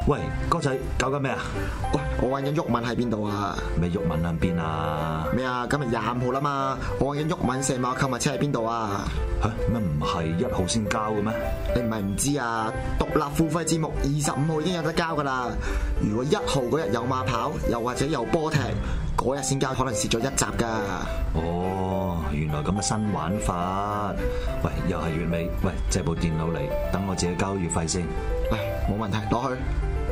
喂，哥仔搞緊咩啊？ 喂，我揾緊毓民喺邊度啊？ 咩毓民喺邊啊？ 咩啊？今日25號啦嘛，我揾緊毓民成碼購物車喺邊度啊？ 嚇咩唔係1號先交嘅咩？ 你唔係唔知啊？獨立付費節目25號已經有得交噶啦。如果1號嗰日有馬跑，又或者有波踢，嗰日先交，可能蝕咗1集噶。 哦，原來咁嘅新玩法。喂，又係月尾，喂，借部電腦嚟，等我自己交月費先。 嚟，冇問題，攞去。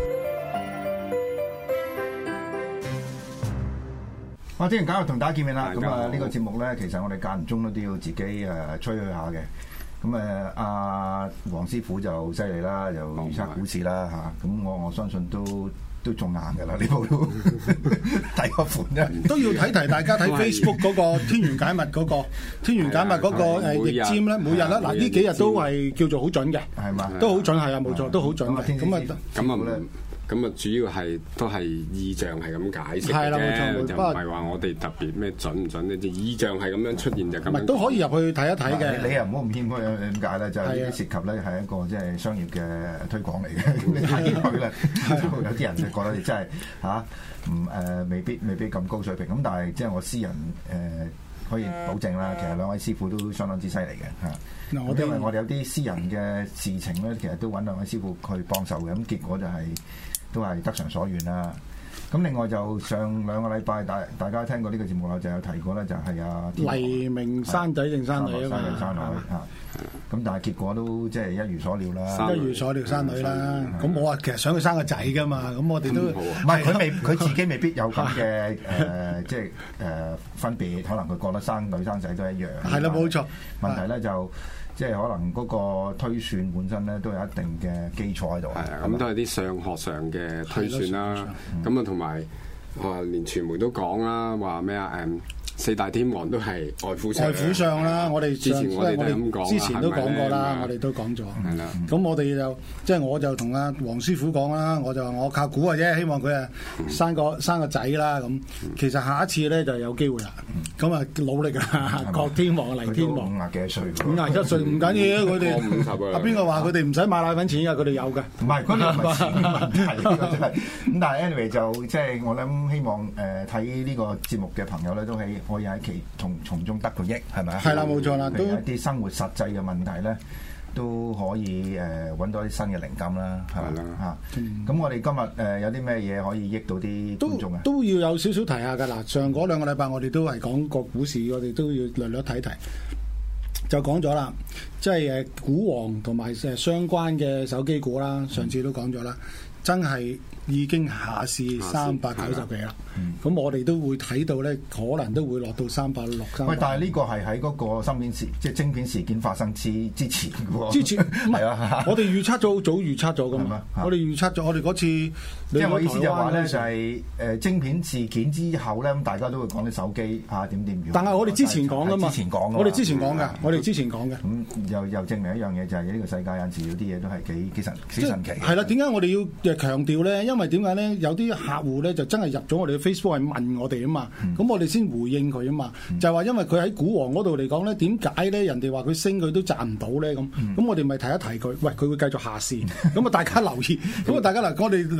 我之前搞到同大家見面啦，咁啊呢個節目咧，其實我哋間唔中都要自己吹噓下嘅。咁阿黃師傅就犀利啦，又預測股市啦嚇。咁我相信都中硬㗎啦，呢部都第個款啫。 都要提大家睇 Facebook 嗰個天元解密嗰個天元解密嗰個易占咧，每日啦，嗱呢幾日都係叫做好準嘅， 係嘛？ 都好準係啊，冇錯，都好準嘅。 咁啊，主要係都係意象係咁解釋係啦，冇錯， 就唔係話我哋特別咩準唔準呢？啲意象係咁樣出現就咁樣。 都可以入去睇一睇嘅。 你又唔好咁謙虛，點解咧？就係呢啲涉及咧係一個即係商業嘅推廣嚟嘅。你睇佢咧，有啲人就覺得你真係未必咁高水平。咁但係即係我私人可以保證啦，其實兩位師傅都相當之犀利嘅嚇。因為我哋有啲私人嘅事情咧，其實都揾兩位師傅去幫手嘅。咁結果就都係得償所願啦。咁另外就上2個禮拜，大家聽過呢個節目啦，就有提過咧，就係黎明山仔定山女啊嘛。 山女嚇。咁但係結果都即係一如所料啦。 一如所料山女啦。咁我啊其實想佢生個仔㗎嘛。咁我哋都唔係佢自己未必有咁嘅即係分別，可能佢覺得生女生仔都一樣。 係啦，冇錯。 問題咧就即係可能嗰個推算本身咧都有一定嘅基礎喺度。 係啊，咁都係啲上學上嘅推算啦。咁啊同埋連傳媒都講啦，話咩啊4大天王都係外父相啦。我哋之前我哋都咁講， 之前都講過啦，我哋都講咗。 係啦。 咁我哋就即係我就同阿黃師傅講啦，我就話我靠估嘅啫，希望佢啊生個仔啦。咁其實下一次咧就有機會啦。咁啊努力啊，郭天王、黎天王 50幾歲 ，51歲唔緊要，佢哋阿邊個話佢哋唔使買奶粉錢㗎？佢哋有㗎。 唔係，嗰啲唔係錢問題，呢個真係。咁但係 anyway 就即係我諗希望睇呢個節目嘅朋友咧都係可以喺從中得到益，係咪啊？ 係啦，冇錯啦， 都一啲生活實際嘅問題咧，都可以揾到啲新嘅靈感啦，係啦嚇。咁我哋今日有啲咩嘢可以益到啲觀眾啊？ 都要有少少提下㗎嗱。上嗰2個禮拜我哋都係講個股市，我哋都要略略睇。就講咗啦，即係股王同埋相關嘅手機股啦，上次都講咗啦，真係已經下試390幾啦。咁我哋都會睇到咧，可能都會落到360。 喂，但係呢個係喺嗰個芯片即係晶片事件發生之前嘅喎。 之前係啊，我哋預測咗，早預測咗噶嘛。我哋預測咗，我哋嗰次即係我意思就話咧，就係晶片事件之後咧，咁大家都會講啲手機點。 但係我哋之前講噶嘛，我哋之前講㗎，我哋之前講嘅。 咁又證明一樣嘢，就係呢個世界有陣時有啲嘢都係幾神奇。 係啦，點解我哋要強調咧？因為點解咧？有啲客戶咧就真係入咗我哋嘅 Facebook 係問我哋啊嘛，咁我哋先回應佢啊嘛，就係話因為佢喺股王嗰度嚟講咧，點解咧人哋話佢升佢都賺唔到咧咁？咁我哋咪提一提佢，喂，佢會繼續下試，咁啊大家留意，咁啊大家嗱，我哋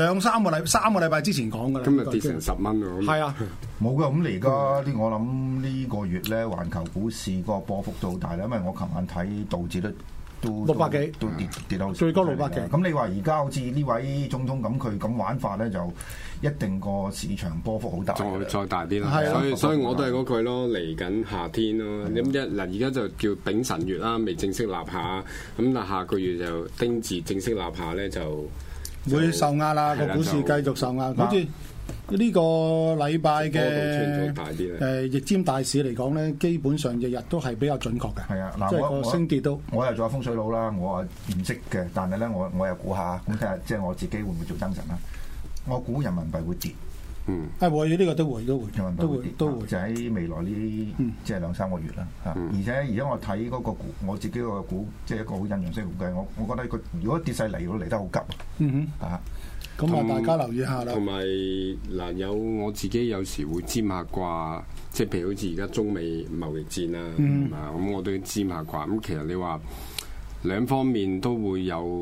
3個禮拜之前講㗎啦， 今日跌成10蚊喎， 係啊， 冇㗎，咁而家我諗呢個月咧，環球股市個波幅都好大啦，因為我琴晚睇道指都 600幾， 都跌到最高600幾。 咁你話而家好似呢位總統咁，佢咁玩法咧，就一定個市場波幅好大， 再大啲啦。所以我都係嗰句咯，嚟緊夏天咯。咁而家就叫丙辰月啦，未正式立下。咁但下個月就丁字正式立下咧，就會受壓啦。個股市繼續受壓，好似呢個禮拜嘅易占大市嚟講咧，基本上日日都係比較準確嘅。 係啊，嗱， 即係個升跌都我又做下風水佬啦，我唔識嘅，但係咧我又估下，咁睇下即係我自己會唔會做增神啦？我估人民幣會跌。 會呢個都會， 人民幣會跌，就喺未來呢即係2-3個月啦嚇。而且我睇嗰個股，我自己個股即係一個好印象式估計，我覺得佢如果跌勢嚟，會嚟得好急。 咁啊，大家留意下啦。 同埋嗱，我自己有時會占下卦，即係譬如好似而家中美貿易戰啦，咁我都要占下卦。咁其實你話兩方面都會有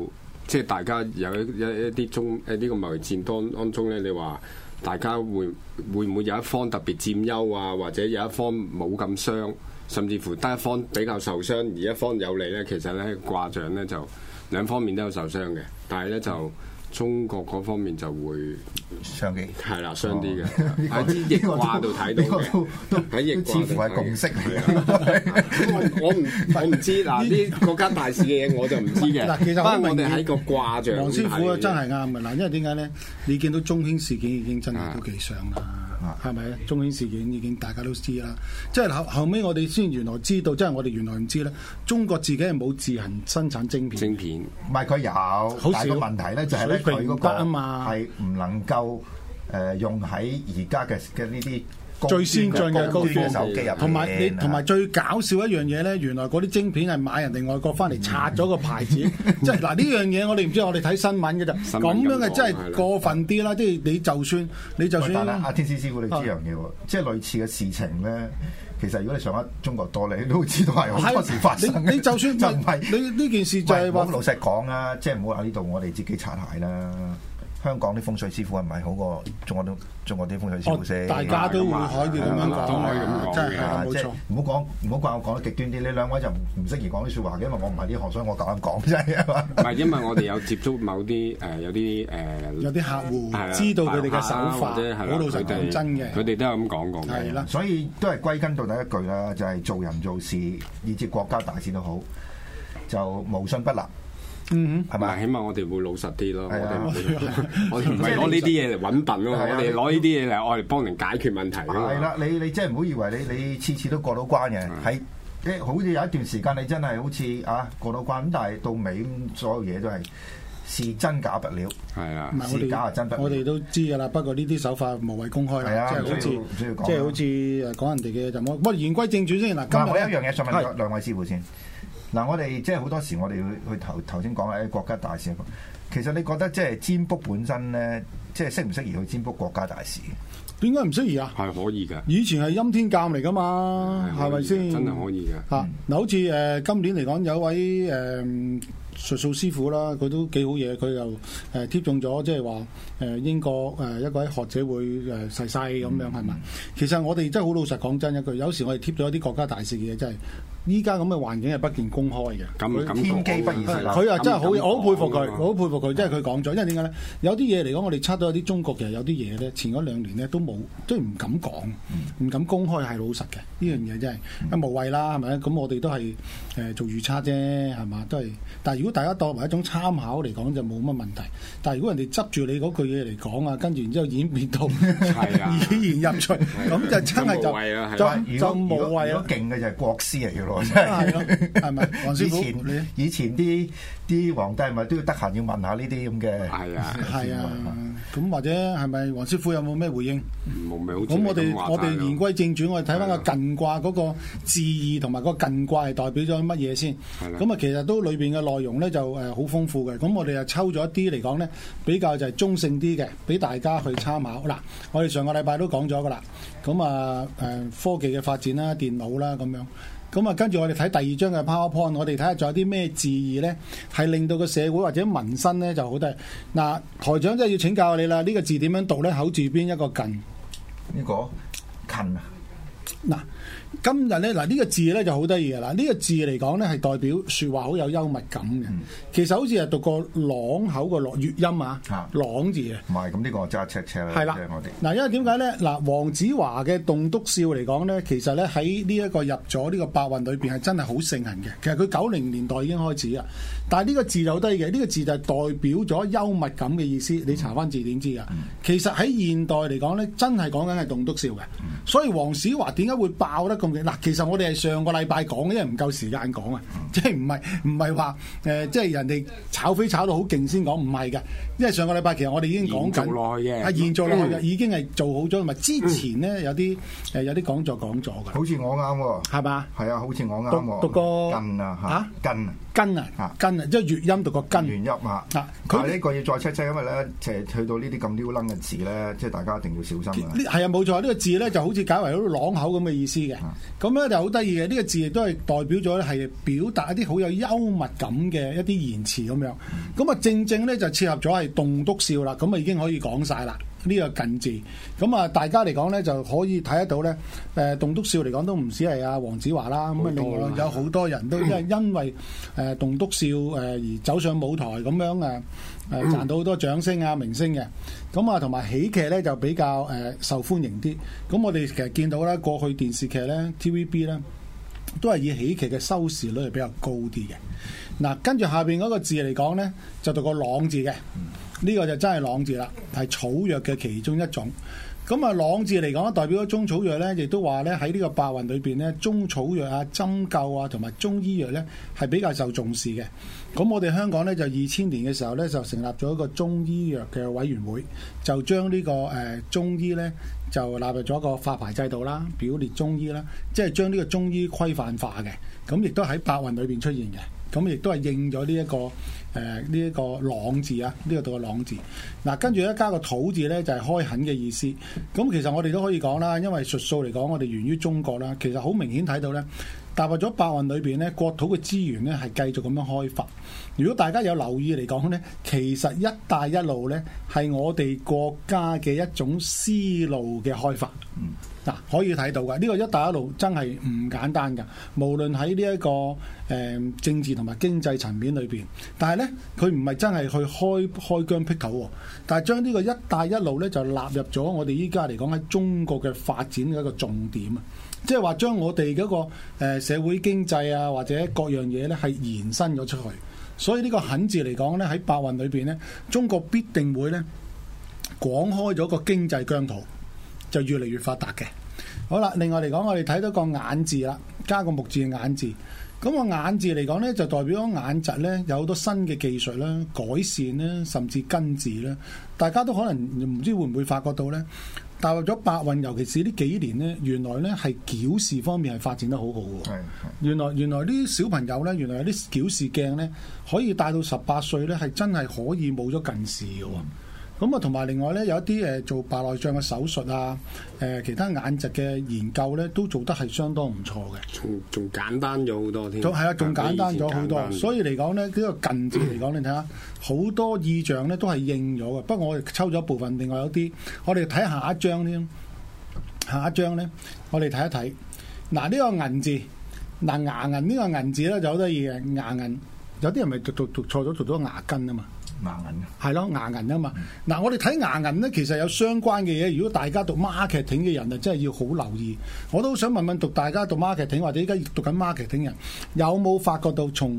即係大家有一啲呢個貿易戰當中咧，你話大家會唔會有一方特別佔優啊，或者有一方冇咁傷，甚至乎得一方比較受傷，而一方有利咧？其實咧卦象咧就兩方面都有受傷嘅，但係咧就中國嗰方面就會傷啲， 係啦，傷啲嘅喺啲易卦度睇到嘅，喺易卦度似乎係共識嚟嘅。 我唔知嗱啲國家大事嘅嘢我就唔知嘅。 嗱，其實不過我哋喺個卦象， 黃師傅真係啱嘅嗱，因為點解咧？你見到中興事件已經真係都幾傷啦，係咪咧？中興事件已經大家都知啦，即係後尾我哋先原來知道，即係我哋原來唔知咧，中國自己係冇自行生產晶片， 唔係佢有，但係個問題咧就係咧佢嗰個係唔能夠用喺而家嘅呢啲最先進嘅高端手機入邊， 同埋最搞笑一樣嘢咧，原來嗰啲晶片係買人哋外國翻嚟拆咗個牌子，即係嗱呢樣嘢我哋唔知，我哋睇新聞嘅咋，咁樣嘅真係過分啲啦！即係你就算， 但係阿天師師傅你知樣嘢喎，即係類似嘅事情咧。其實如果你上咗中國多，你都會知道係好多時發生。 你就算就唔係你呢件事就係話老實講啊，即係唔好話呢度我哋自己擦鞋啦。香港啲風水師傅係咪好過中國啲風水師傅先？ 大家都會可以咁樣講， 都可以咁講， 真係冇錯。 唔好怪我講得極端啲，你兩位就唔適宜講啲説話嘅，因為我唔係呢行，所以我夠膽講真係嘛。 唔係因為我哋有接觸某啲有啲客戶知道佢哋嘅手法，好老實講真嘅， 佢哋都有咁講過。 係啦， 所以都係歸根到底一句啦，就係做人做事，以至國家大事都好，就無信不立。係咪？ 起碼我哋會老實啲咯。我哋唔係攞呢啲嘢嚟揾笨咯。我哋攞呢啲嘢嚟我嚟幫人解決問題。 係啦，你真係唔好以為你次次都過到關嘅，係好似有一段時間你真係好似過到關，咁但係到尾所有嘢都係是真假不了。 係啊， 是假真不了。 我哋都知㗎啦，不過呢啲手法無謂公開啦，即係好似講人哋嘅就冇。不過言歸正傳先嗱，今日我有一樣嘢想問兩位師傅先。嗱，我哋即係好多時，我哋去頭先講嘅國家大事。其實你覺得即係占卜本身咧，即係適唔適宜去占卜國家大事？ 點解唔適宜啊？ 係可以嘅。 以前係陰天鑑嚟㗎嘛，係咪先？ 真係可以嘅。 嗱，好似今年嚟講有位術數師傅啦，佢都幾好嘢，佢又貼中咗，即係話英國一位學者會逝世咁樣係嘛？其實我哋真係好老實講真一句，有時我哋貼咗一啲國家大事嘅嘢，真係依家咁嘅環境係不見公開嘅。 咁天機不現實。 佢啊真係好，我好佩服佢，我好佩服佢，即係佢講咗。因為點解咧？有啲嘢嚟講，我哋測到有啲中國其實有啲嘢咧，前嗰2年咧都冇，即係唔敢講，唔敢公開係老實嘅。呢樣嘢真係無謂啦，係咪？咁我哋都係做預測啫，係嘛？都係。但係如果大家當為一種參考嚟講就冇乜問題。但係如果人哋執住你嗰句嘢嚟講啊，跟住然之後演變到語言入罪，咁就真係就無謂啦。就無謂啦。如果勁嘅就係國師嚟嘅咯，真係。係咪？黃師傅， 以前啲皇帝係咪都要得閒要問下呢啲咁嘅？ 係啊， 係啊。咁或者係咪黃師傅有冇咩回應？ 冇咩好。 咁我哋言歸正傳，我哋睇翻個艮卦嗰個字義同埋個艮卦係代表咗乜嘢先？咁啊，其實都裏邊嘅內容咧就好豐富嘅。咁我哋又抽咗一啲嚟講咧，比較就係中性啲嘅，俾大家去參考。嗱，我哋上個禮拜都講咗噶啦。咁啊科技嘅發展啦，電腦啦咁樣。咁啊，跟住我哋睇第二張嘅 PowerPoint，我哋睇下仲有啲咩字義咧，係令到個社會或者民生咧就好低。嗱，台長真係要請教你啦，呢個字點樣讀咧？口字邊一個艮， 呢個艮啊。 嗱，今日咧呢個字咧就好得意嘅啦。呢個字嚟講咧係代表説話好有幽默感嘅。其實好似係讀個朗口個樂粵音啊，朗字嘅。 唔係，咁呢個揸赤啦。 係啦，嗱，因為點解咧？嗱，黃子華嘅棟篤笑嚟講咧，其實咧喺呢一個入咗呢個白運裏邊係真係好盛行嘅。其實佢90年代已經開始啦，但係呢個字就好得意嘅。呢個字就係代表咗幽默感嘅意思。你查翻字典知啊。其實喺現代嚟講咧，真係講緊係棟篤笑嘅。所以黃子華點解會爆得咁勁？嗱，其實我哋係上個禮拜講嘅，因為唔夠時間講啊，即係唔係話即係人哋炒飛炒到好勁先講，唔係嘅。因為上個禮拜其實我哋已經講緊，係延續落去嘅，已經係做好咗。同埋之前咧有啲講座講咗嘅。 好似我啱喎，係嘛？係啊，好似我啱喎。讀個艮啊嚇，艮啊，即係粵音讀個艮。原音啊，佢呢個要再 check，因為咧即係去到呢啲咁撩楞嘅字咧，即係大家一定要小心啊。 係啊，冇錯，呢個字咧就好似解為好似朗口咁嘅意思嘅。 嘅。咁咧就好得意嘅，呢個字亦都係代表咗咧係表達一啲好有幽默感嘅一啲言辭咁樣。咁啊正正咧就切合咗係棟篤笑啦，咁啊已經可以講晒啦。呢個近字，咁啊大家嚟講咧就可以睇得到咧，棟篤笑嚟講都唔止係阿黃子華啦，咁啊另外有好多人都因為棟篤笑而走上舞台咁樣賺到好多掌聲啊明星嘅，咁啊同埋喜劇咧就比較受歡迎啲。咁我哋其實見到咧過去電視劇咧 TVB 咧都係以喜劇嘅收視率係比較高啲嘅。嗱，跟住下邊嗰個字嚟講咧就讀個朗字嘅。呢個就真係朗字啦，係草藥嘅其中一種。咁啊，朗字嚟講，代表咗中草藥咧，亦都話咧喺呢個白雲裏邊咧，中草藥啊、針灸啊同埋中醫藥咧係比較受重視嘅。咁我哋香港咧就2000年嘅時候咧就成立咗一個中醫藥嘅委員會，就將呢個中醫咧就納入咗一個發牌制度啦，表列中醫啦，即係將呢個中醫規範化嘅。咁亦都喺白雲裏邊出現嘅。咁亦都係應咗呢一個朗字啊，呢個讀個朗字。嗱，跟住咧加個土字咧就係開墾嘅意思。咁其實我哋都可以講啦，因為術數嚟講，我哋源於中國啦。其實好明顯睇到咧，踏入咗白雲裏邊咧，國土嘅資源咧係繼續咁樣開發。如果大家有留意嚟講咧，其實一帶一路咧係我哋國家嘅一種思路嘅開發。嗱，可以睇到㗎，呢個一帶一路真係唔簡單㗎。無論喺呢一個政治同埋經濟層面裏邊，但係咧佢唔係真係去開疆闢土喎，但係將呢個一帶一路咧就納入咗我哋依家嚟講喺中國嘅發展嘅一個重點啊！即係話將我哋嗰個社會經濟啊或者各樣嘢咧係延伸咗出去，所以呢個墾字嚟講咧喺白雲裏邊咧，中國必定會咧廣開咗個經濟疆土。就越嚟越發達嘅。好啦，另外嚟講，我哋睇到個眼字啦，加個木字嘅眼字。咁個眼字嚟講咧，就代表咗眼疾咧有好多新嘅技術啦、改善啦，甚至根治啦。大家都可能唔知會唔會發覺到咧，踏入咗白雲，尤其是呢幾年咧，原來咧係矯視方面係發展得好好喎。原來啲小朋友咧，原來有啲矯視鏡咧，可以帶到18歲咧，係真係可以冇咗近視嘅喎。咁啊，同埋另外咧，有一啲做白內障嘅手術啊，其他眼疾嘅研究咧，都做得係相當唔錯嘅。 仲簡單咗好多添。 係啊，仲簡單咗好多。所以嚟講咧，呢個近字嚟講，你睇下好多意象咧都係應咗嘅。不過我哋抽咗一部分，另外有啲我哋睇下一張添。下一張咧，我哋睇一睇。嗱，呢個銀字，嗱牙銀呢個銀字咧就好得意嘅牙銀。有啲人咪讀錯咗，讀咗牙根啊嘛。 牙銀係咯，牙銀啊嘛。嗱，我哋睇牙銀咧，其實有相關嘅嘢。如果大家讀 marketing 嘅人啊，真係要好留意。我都想問問讀大家讀 marketing 或者依家讀緊 marketing 人，有冇發覺到從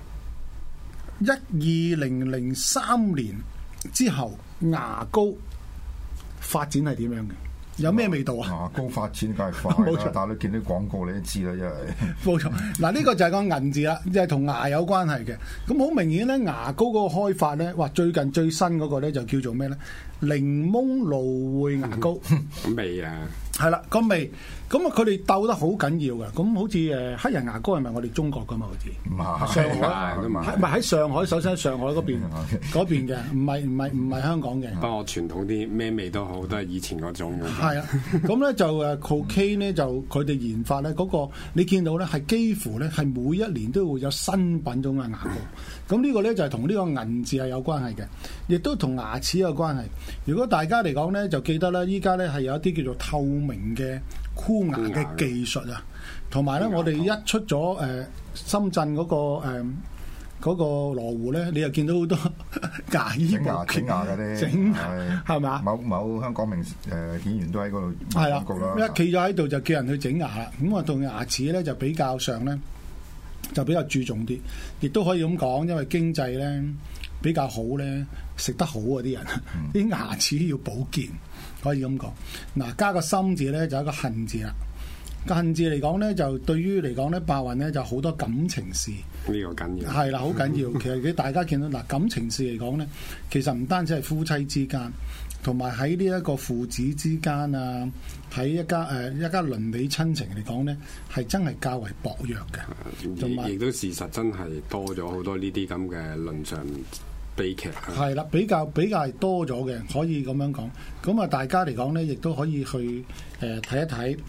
2003年之後牙膏發展係點樣嘅？有咩味道啊？ 牙膏發展梗係快啦，但係你見啲廣告你都知啦，因為冇錯。嗱，呢個就係個銀字啦，就係同牙有關係嘅。咁好明顯咧，牙膏嗰個開發咧，哇！最近最新嗰個咧就叫做咩咧？檸檬蘆薈牙膏。 味啊！ 係啦，個味。咁啊，佢哋鬥得好緊要嘅。咁好似黑人牙膏係咪我哋中國噶嘛？好似唔係上海，唔係喺上海，首先喺上海嗰邊嘅，唔係香港嘅。 不過傳統啲咩味都好，都係以前嗰種。 係啊，咁咧就cocaine 咧就佢哋研發咧嗰個，你見到咧係幾乎咧係每一年都會有新品種嘅牙膏。咁呢個咧就係同呢個銀字係有關係嘅，亦都同牙齒有關係。如果大家嚟講咧，就記得啦，依家咧係有一啲叫做透明嘅箍牙嘅技術啊，同埋咧我哋一出咗深圳嗰個羅湖咧，你又見到好多牙醫整牙嗰啲， 整係嘛？ 某香港名演員都喺嗰度係啦， 一企咗喺度就叫人去整牙啦。咁啊，同牙齒咧就比較上咧就比較注重啲，亦都可以咁講，因為經濟咧比較好咧，食得好嗰啲人，啲牙齒要保健。可以咁講，嗱加個心字咧就係一個恨字啦。個恨字嚟講咧，就對於嚟講咧，白雲咧就好多感情事。 呢個緊要係啦，好緊要。其實大家見到嗱感情事嚟講咧，其實唔單止係夫妻之間，同埋喺呢一個父子之間啊，喺一家鄰里親情嚟講咧，係真係較為薄弱嘅。同埋亦都事實真係多咗好多呢啲咁嘅倫常悲劇係啦，比較係多咗嘅，可以咁樣講。咁啊，大家嚟講咧，亦都可以去睇一睇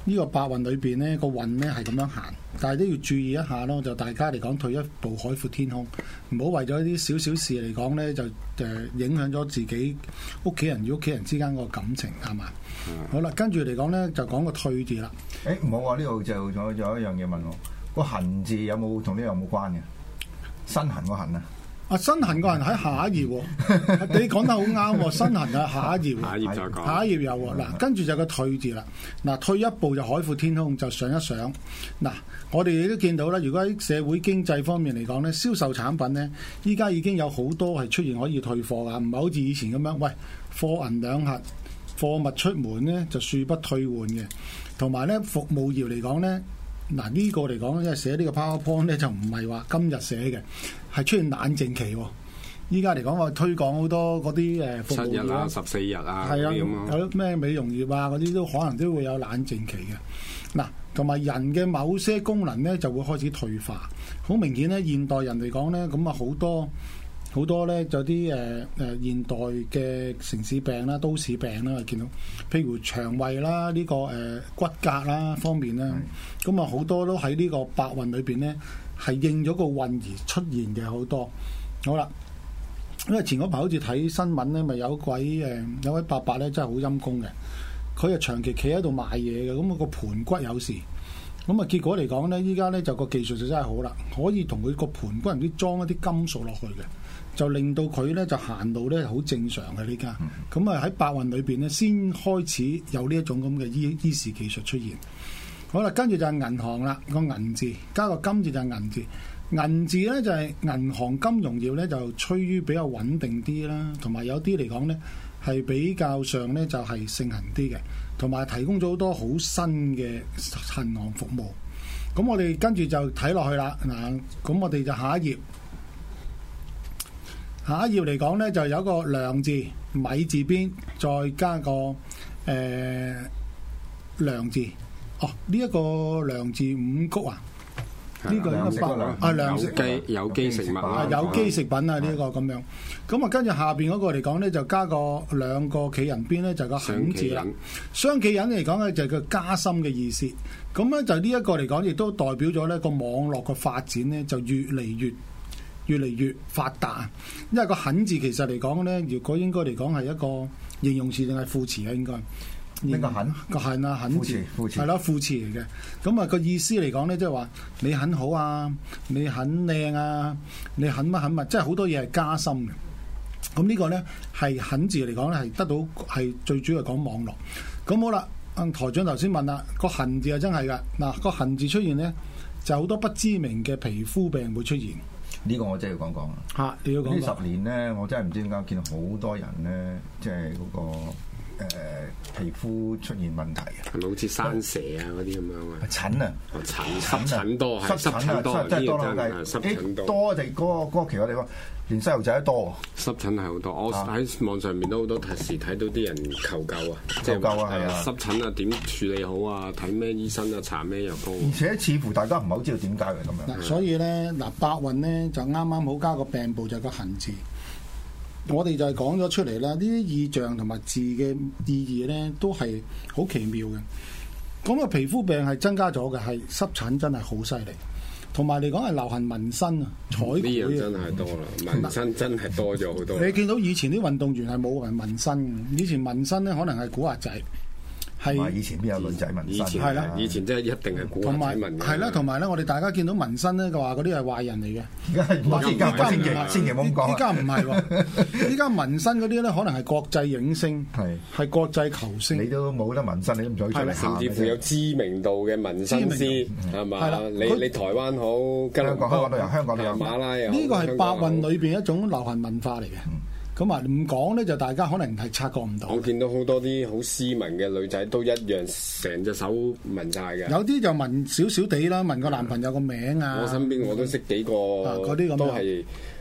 呢個八運裏邊呢個運咧係咁樣行，但係都要注意一下咯。就大家嚟講，退一步海闊天空，唔好為咗啲少少事嚟講咧，就影響咗自己屋企人與屋企人之間個感情，係嘛？好啦，跟住嚟講咧，就講個退字啦。 唔好話呢度就仲有一樣嘢問我，個痕字有冇同呢個有冇關嘅？身痕個痕啊？ 啊，身痕個人喺下一頁喎，你講得好啱喎，身痕啊下一頁， 下一頁再講， 下一頁有喎。嗱，跟住就個退字啦。嗱，退一步就海闊天空，就上一上。嗱，我哋亦都見到啦，如果喺社會經濟方面嚟講咧，銷售產品咧，依家已經有好多係出現可以退貨噶，唔係好似以前咁樣，喂，貨銀兩核，貨物出門咧就恕不退換嘅。同埋咧，服務業嚟講咧。嗱，呢個嚟講，因為寫呢個 PowerPoint 咧就唔係話今日寫嘅，係出現冷靜期喎。依家嚟講話推廣好多嗰啲服務業 7日啊、14日啊， 係啊， 咁有咩美容業啊嗰啲都可能都會有冷靜期嘅。嗱，同埋人嘅某些功能咧就會開始退化。好明顯咧，現代人嚟講咧，咁啊好多咧就啲現代嘅城市病啦、都市病啦，見到譬如腸胃啦、呢個骨骼啦方面啦，咁啊好多都喺呢個八運裏邊咧係應咗個運而出現嘅好多。好啦，因為前嗰排好似睇新聞咧，咪有位伯伯咧真係好陰功嘅，佢係長期企喺度賣嘢嘅，咁個盤骨有事。咁啊，結果嚟講咧，依家咧就個技術就真係好啦，可以同佢個盤骨人啲裝一啲金屬落去嘅，就令到佢咧就行路咧好正常嘅呢家。咁啊喺八運裏邊咧，先開始有呢一種咁嘅醫事技術出現。好啦，跟住就係銀行啦，個銀字加個金字就係銀字。銀字咧就係銀行金融業咧就趨於比較穩定啲啦，同埋有啲嚟講咧係比較上咧就係盛行啲嘅。同埋提供咗好多好新嘅銀行服務，咁我哋跟住就睇落去啦。嗱，咁我哋就下一頁嚟講咧，就有個良字，米字邊再加個良字。哦，呢一個良字五穀啊，呢個應該啊糧食有機食物啊， 有機食品啊，呢個咁樣。咁啊，跟住下邊嗰個嚟講咧，就加個兩個企人邊咧，就個肯字啦。雙企人嚟講咧，就係個加深嘅意思。咁咧就呢一個嚟講，亦都代表咗咧個網絡嘅發展咧，就越嚟越發達。因為個肯字其實嚟講咧，如果應該嚟講係一個形容詞定係副詞啊？應該。 呢個肯個肯啊，肯字係咯，副詞嚟嘅。咁啊個意思嚟講咧，即係話你很好啊，你很靚啊，你很乜，即係好多嘢係加深嘅。咁呢個咧係肯字嚟講咧，係得到係最主要係講網絡。咁好啦，台長頭先問啦，個恨字係真係㗎。嗱，個恨字出現咧，就好多不知名嘅皮膚病會出現。 呢個我真係要講講嚇，你要講呢10年咧，我真係唔知點解見到好多人咧，即係嗰個。皮膚出現問題嘅， 係咪好似生蛇啊嗰啲咁樣啊？ 疹啊， 濕疹多，係濕疹多， 真係多啦， 濕疹多。 多就嗰個期我哋話，連細路仔都多。 濕疹係好多，我喺網上面都好多時睇到啲人求救啊， 求救啊，係啊， 濕疹啊點處理好啊？睇咩醫生啊？搽咩藥膏？ 而且似乎大家唔係好知道點解嘅咁樣。 所以咧嗱，八運咧就啱啱好加個病部就係個恨字。我哋就係講咗出嚟啦，呢啲意象同埋字嘅意義咧，都係好奇妙嘅。咁啊，皮膚病係增加咗嘅，係濕疹真係好犀利。同埋嚟講係流行紋身啊，彩繪呢樣真係多啦，紋身真係多咗好多。 你見到以前啲運動員係冇人紋身嘅，以前紋身咧可能係古惑仔。 係以前邊有女仔紋身？ 係啦， 以前真係一定係古惑仔紋嘅。 係啦，同埋咧，我哋大家見到紋身咧，嘅話嗰啲係壞人嚟嘅。 而家千祈唔好咁講。 依家唔係喎，依家紋身嗰啲咧，可能係國際影星，係國際球星。 你都冇得紋身，你都唔再出嚟行。 甚至乎有知名度嘅紋身師係嘛？ 係啦， 你台灣好， 香港都有，香港都有。 馬拉又呢個係八運裏邊一種流行文化嚟嘅。咁啊，唔講咧就大家可能係察覺唔到。 我見到好多啲好斯文嘅女仔都一樣，成隻手紋晒嘅。 有啲就紋少少地啦，紋個男朋友個名啊。 我身邊我都識幾個， 嗰啲咁都係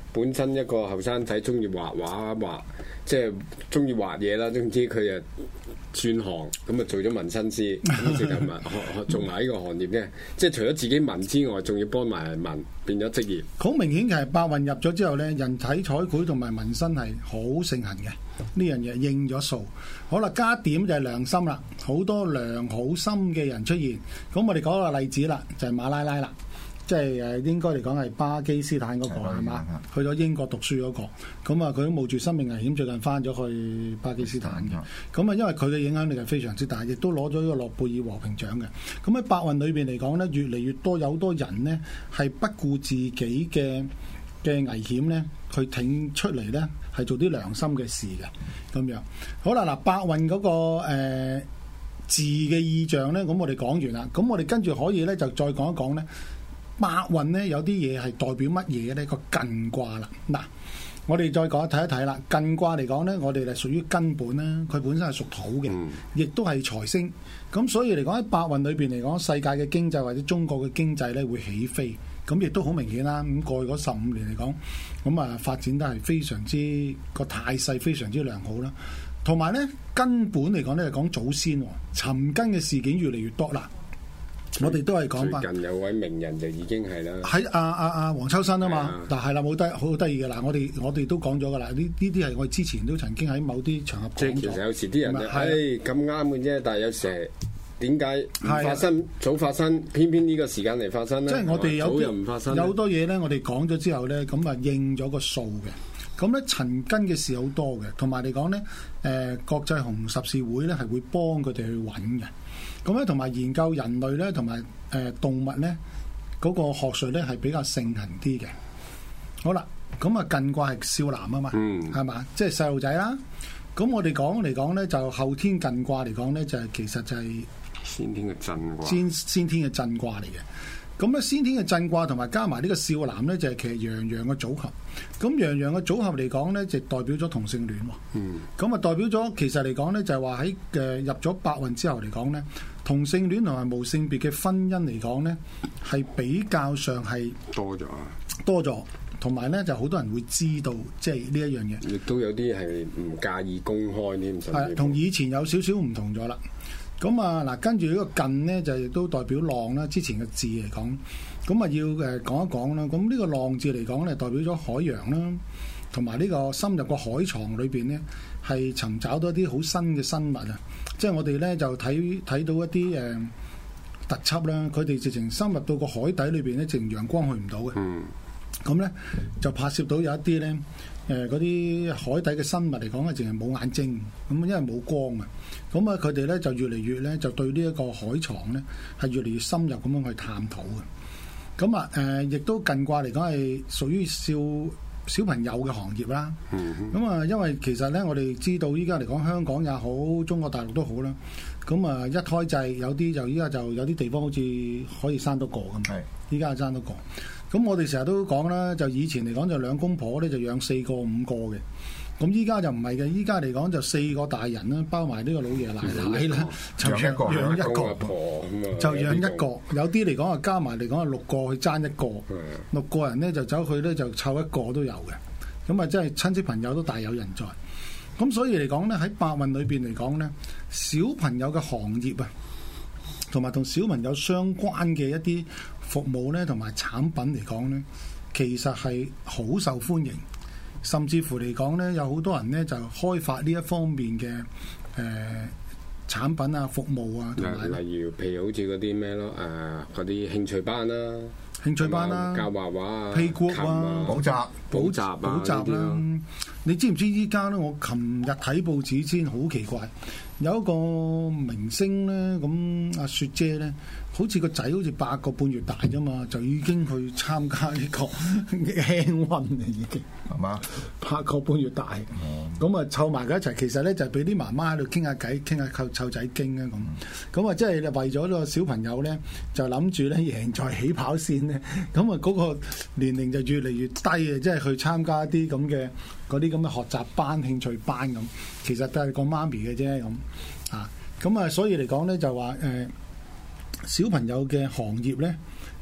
本身一個後生仔中意畫畫，即係中意畫嘢啦。總之佢就轉行，咁啊做咗紋身師，咁最近咪做埋呢個行業嘅。即係除咗自己紋之外，仲要幫埋人紋，變咗職業。 好明顯嘅係白雲入咗之後咧，人體彩繪同埋紋身係好盛行嘅，呢樣嘢應咗數。好啦，加點就係良心啦，好多良好心嘅人出現。咁我哋講個例子啦，就係馬拉拉啦。即係誒應該嚟講係巴基斯坦嗰個係嘛？去咗英國讀書嗰個，咁啊佢都冒住生命危險，最近翻咗去巴基斯坦嘅。咁啊因為佢嘅影響力係非常之大，亦都攞咗呢個諾貝爾和平獎嘅。咁喺白雲裏邊嚟講咧，越嚟越多有好多人咧係不顧自己嘅危險咧，去挺出嚟咧係做啲良心嘅事嘅咁樣。好啦，嗱白雲嗰個字嘅意象咧，咁我哋講完啦。咁我哋跟住可以咧就再講一講咧。白雲咧有啲嘢係代表乜嘢咧？個艮卦啦，嗱，我哋再講睇一睇啦。艮卦嚟講咧，我哋係屬於根本啦，佢本身係屬土嘅，亦都係財星。咁所以嚟講喺白雲裏邊嚟講，世界嘅經濟或者中國嘅經濟咧會起飛，咁亦都好明顯啦。咁過去嗰15年嚟講，咁啊發展得係非常之個態勢非常之良好啦。同埋咧根本嚟講咧係講祖先尋根嘅事件越嚟越多啦。我哋都係講翻， 最近有位名人就已經係啦， 喺阿黃秋生啊嘛，但係啦冇得好得意嘅嗱，我哋都講咗噶啦，呢啲係我哋之前都曾經喺某啲場合講咗。 即係其實有時啲人就咁啱嘅啫，但係有時點解唔發生早發生，偏偏呢個時間嚟發生咧？ 即係我哋有好多嘢咧，我哋講咗之後咧，咁啊應咗個數嘅。咁咧尋根嘅事好多嘅，同埋嚟講咧，國際紅十字會咧係會幫佢哋去揾嘅。咁咧同埋研究人類咧同埋動物咧嗰個學術咧係比較盛行啲嘅。好啦，咁啊艮卦係少男啊嘛，係嘛？即係細路仔啦。咁我哋講嚟講咧，就後天艮卦嚟講咧，就係其實就係先天嘅震卦， 先天嘅震卦嚟嘅。咁咧先天嘅震卦同埋加埋呢個少男咧，就係其實陽陽嘅組合。咁陽陽嘅組合嚟講咧，就代表咗同性戀喎。咁啊代表咗其實嚟講咧，就係話喺入咗白雲之後嚟講咧，同性戀同埋無性別嘅婚姻嚟講咧，係比較上係多咗，同埋咧就好多人會知道即係呢一樣嘢。亦都有啲係唔介意公開添， 係同以前有少少唔同咗啦。咁啊嗱，跟住呢個艮咧就亦都代表浪啦。之前嘅字嚟講，咁啊要講一講啦。咁呢個浪字嚟講咧，代表咗海洋啦，同埋呢個深入個海床裏邊咧，係尋找到一啲好新嘅生物啊！即係我哋咧就睇到一啲特輯啦，佢哋直情深入到個海底裏邊咧，直情陽光去唔到嘅。咁咧就拍攝到有一啲咧嗰啲海底嘅生物嚟講咧，淨係冇眼睛，咁因為冇光啊。咁啊，佢哋咧就越嚟越咧就對呢一個海床咧係越嚟越深入咁樣去探討嘅。咁啊亦都艮卦嚟講係屬於小朋友嘅行業啦。咁啊，因為其實咧我哋知道依家嚟講香港也好，中國大陸都好啦。咁啊一胎制有啲就依家就有啲地方好似可以生多個咁。係，依家係生多個。咁我哋成日都講啦，就以前嚟講就兩公婆咧就養4個5個嘅，咁依家就唔係嘅，依家嚟講就4個大人啦，包埋呢個老爺奶奶啦，就養一個，就養一個。有啲嚟講啊加埋嚟講係6個去爭1個，6個人咧就走去咧就湊1個都有嘅，咁啊真係親戚朋友都大有人在。咁所以嚟講咧喺白雲裏邊嚟講咧，小朋友嘅行業啊，同埋同小朋友相關嘅一啲服務咧，同埋產品嚟講咧，其實係好受歡迎，甚至乎嚟講咧，有好多人咧就開發呢一方面嘅產品啊、服務啊，同埋例如譬如好似嗰啲咩咯，嗰啲興趣班啦、教畫畫啊、 屁股啊、補習啦。你知唔知依家咧？我琴日睇報紙先好奇怪，有一個明星咧，咁阿雪姐咧，好似個仔好似8個半月大啫嘛，就已經去參加呢個輕運啦，已經係嘛？8個半月大，咁啊湊埋佢一齊，其實咧就係俾啲媽媽喺度傾下偈，傾下湊仔經啊咁。咁啊，即係為咗個小朋友咧，就諗住咧贏在起跑線咧，咁啊嗰個年齡就越嚟越低啊，即係去參加啲咁嘅嗰啲咁嘅學習班、興趣班咁，其實都係個媽咪嘅啫咁啊。咁啊，所以嚟講咧就話小朋友嘅行業咧，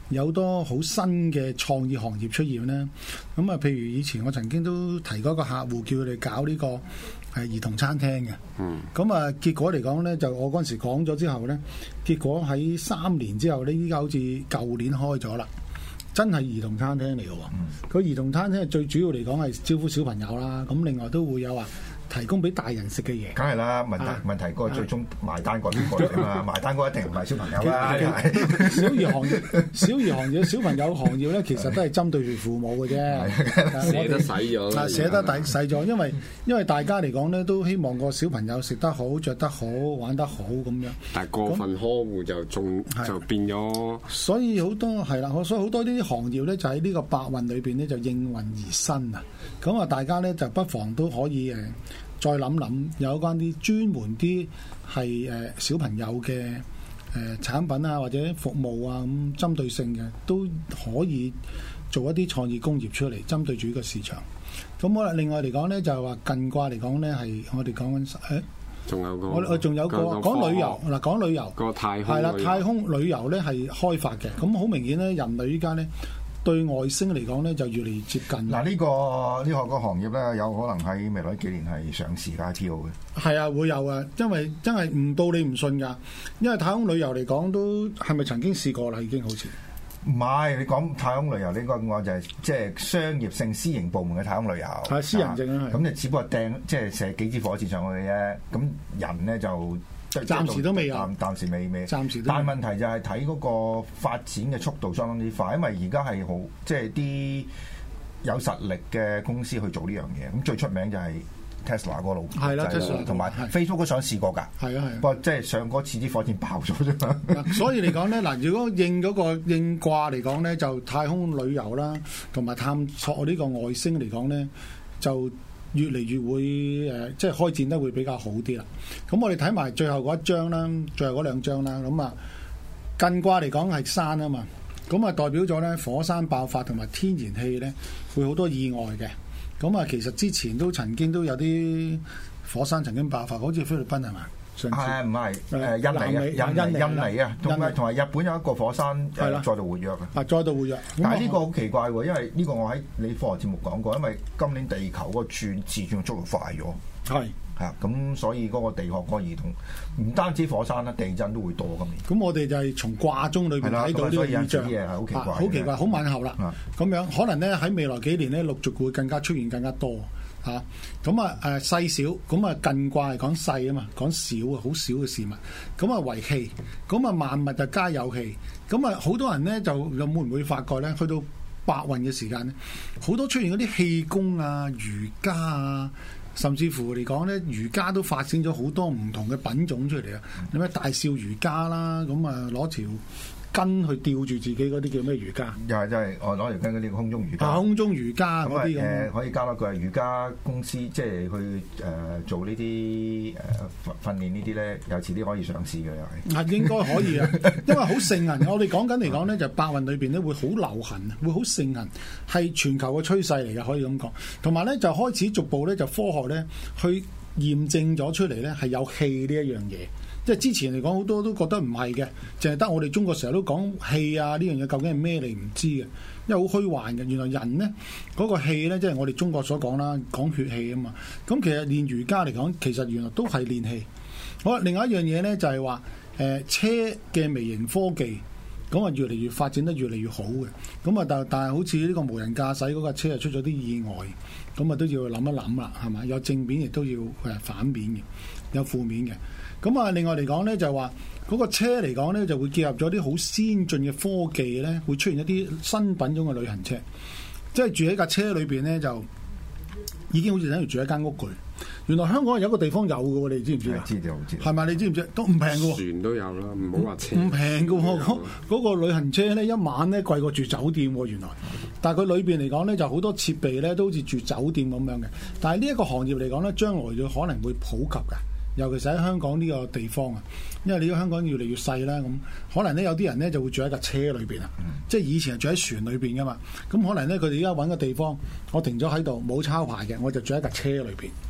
有好多好新嘅創意行業出現咧。咁啊，譬如以前我曾經都提過一個客戶，叫佢哋搞呢個係兒童餐廳嘅。咁啊，結果嚟講咧，就我嗰陣時講咗之後咧，結果喺3年之後咧，依家好似舊年開咗啦。真係兒童餐廳嚟嘅喎，佢兒童餐廳最主要嚟講係招呼小朋友啦，咁另外都會有話提供俾大人食嘅嘢。 梗係啦，問題嗰個最終埋單嗰邊個嚟啊嘛，埋單嗰一定唔係小朋友啦。 小兒行業、小朋友行業咧，其實都係針對住父母嘅啫。 捨得使咗， 捨得使咗，因為大家嚟講咧，都希望個小朋友食得好、着得好、玩得好咁樣。 但係過分呵護就變咗。所以好多係啦，所以好多呢啲行業咧，就喺呢個百運裏邊咧，就應運而生啊！咁啊，大家咧就不妨都可以再諗諗有關啲專門啲係小朋友嘅產品啊，或者服務啊，咁針對性嘅都可以做一啲創意工業出嚟，針對住呢個市場。咁好啦，另外嚟講咧就係話近卦嚟講咧係我哋講緊仲有個我仲有個講旅遊嗱，講旅遊個太空係啦，太空旅遊咧係開發嘅，咁好明顯咧，人類依家咧對外星嚟講咧就越嚟越接近。 嗱，呢個行業咧有可能喺未來幾年係上市嘅 IPO 嘅。係啊，會有啊，因為真係唔到你唔信㗎，因為太空旅遊嚟講都係咪曾經試過啦？已經好似。 唔係，你講太空旅遊呢個我就係即係商業性私營部門嘅太空旅遊。係私人證啊，咁就只不過即係射幾支火箭上去嘅啫。咁人咧就暫時都未有，暫時未。暫時都。但係問題就係睇嗰個發展嘅速度相當之快，因為而家係好即係啲有實力嘅公司去做呢樣嘢。咁最出名就係Tesla 嗰個老細，同埋 Facebook 都想試過㗎。係啊，不過即係上嗰次啲火箭爆咗啫嘛。 所以嚟講咧，嗱，如果應嗰個應卦嚟講咧，就太空旅遊啦，同埋探索呢個外星嚟講咧，就越嚟越會即係開展得會比較好啲啦。咁我哋睇埋最後嗰一張啦，最後嗰兩張啦。咁啊，艮卦嚟講係山啊嘛，咁啊代表咗咧火山爆發同埋天然氣咧會好多意外嘅。咁啊，其實之前都曾經都有啲火山曾經爆發，好似菲律賓係嘛？ 係唔係？印尼啊，同埋日本有一個火山再度活躍嘅。再度活躍，但係呢個好奇怪喎，因為呢個我喺你科學節目講過，因為今年地球嗰個自轉速度快咗。係。係咁所以嗰個地殼嗰個移動唔單止火山啦，地震都會多今年。咁我哋就係從卦中裏邊睇到呢個異象，好奇怪，好奇怪，好晚後啦。咁樣可能咧喺未來幾年咧陸續會更加出現更加多嚇。咁細小，咁啊艮卦係講細啊嘛，講少啊，好少嘅事物。咁啊為氣，咁啊萬物就皆有氣。咁啊好多人咧就會唔會發覺咧，去到百運嘅時間咧，好多出現嗰啲氣功啊、瑜伽啊。甚至乎嚟講咧，瑜伽都發展咗好多唔同嘅品種出嚟啊！有咩大笑瑜伽啦，咁啊攞條筋去吊住自己嗰啲叫咩瑜伽？又係真係我攞條筋嗰啲空中瑜伽。空中瑜伽嗰啲咁可以加多句瑜伽公司，即係去做呢啲訓練呢啲咧，有遲啲可以上市嘅又係。應該可以啊，因為好盛行。我哋講緊嚟講咧，就百運裏邊咧會好流行，會好盛行，係全球嘅趨勢嚟嘅，可以咁講。同埋咧就開始逐步咧就科學咧去驗證咗出嚟咧係有氣呢一樣嘢。即係之前嚟講，好多都覺得唔係嘅，淨係得我哋中國成日都講氣啊呢樣嘢，究竟係咩你唔知嘅，因為好虛幻嘅。原來人呢嗰個氣呢，即係我哋中國所講啦，講血氣啊嘛。咁其實練瑜伽嚟講，其實原來都係練氣。好，另外一樣嘢呢，就係話車嘅微型科技，咁啊越嚟越發展得越嚟越好嘅。咁啊但係好似呢個無人駕駛嗰架車啊出咗啲意外，咁啊都要諗一諗啦，係咪？有正面亦都要反面嘅，有負面嘅。咁啊，另外嚟講咧，就係話嗰個車嚟講咧，就會結合咗啲好先進嘅科技咧，會出現一啲新品種嘅旅行車，即係住喺架車裏邊咧，就已經好似等於住喺間屋佢。原來香港有一個地方有嘅喎，你知唔知啊？知道，知道。係咪？你知唔知？都唔平嘅喎。船都有啦，唔好話車。唔平嘅喎，嗰個旅行車咧，一晚咧貴過住酒店喎，原來。但係佢裏邊嚟講咧，就好多設備咧，都好似住酒店咁樣嘅。但係呢一個行業嚟講咧，將來就可能會普及嘅。尤其是喺香港呢個地方啊，因為你個香港越嚟越細啦，咁可能咧有啲人咧就會住喺架車裏邊啊，即係以前係住喺船裏邊噶嘛，咁可能咧佢哋而家揾個地方，我停咗喺度冇抄牌嘅，我就住喺架車裏邊，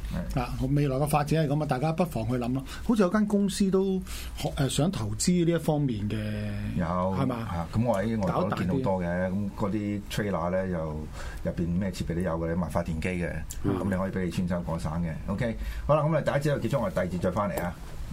未來嘅發展係咁啊，大家不妨去諗咯。好似有間公司都想投資呢一方面嘅，係嘛？ 咁我喺外國都見好多嘅，咁嗰啲 trailer 咧又入邊咩設備都有嘅，賣發電機嘅，咁你可以俾你穿州過省嘅。OK，好啦，咁啊第一節就結束，我哋第二節再翻嚟啊。